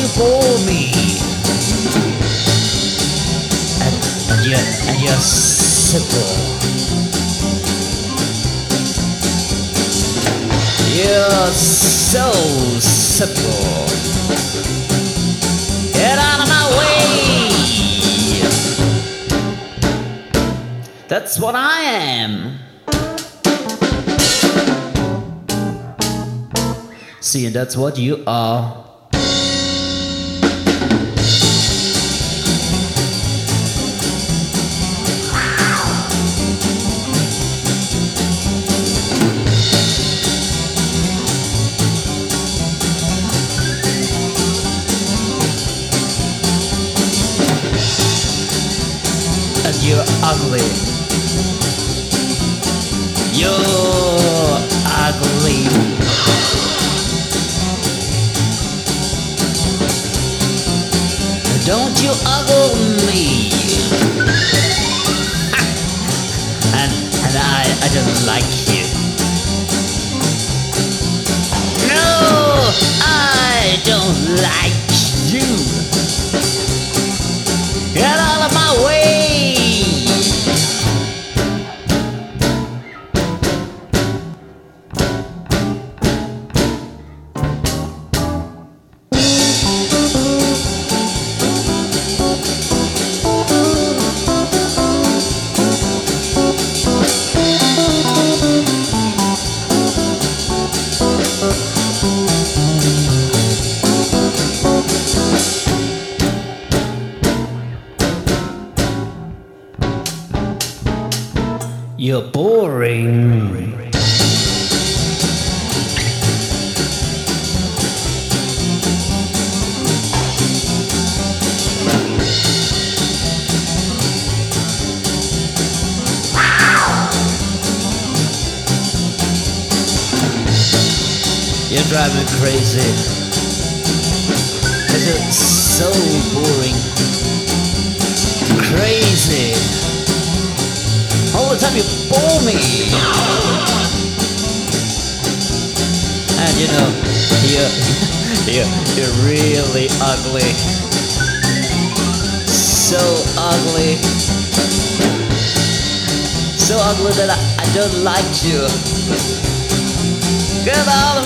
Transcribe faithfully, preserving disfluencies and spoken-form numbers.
bore me. And, and you're, and you're simple. You're so simple. Get out of my way. That's what I am. See, and that's what you are. And you're ugly. You're ugly. Don't you ogle me. and and I, I don't like you. No, I don't like you. Get out of my way. You're boring. You're driving me crazy. It's so boring. Crazy. All the time you bore me. And you know, you're, you're, you're really ugly. So ugly. So ugly that I, I don't like you. Get out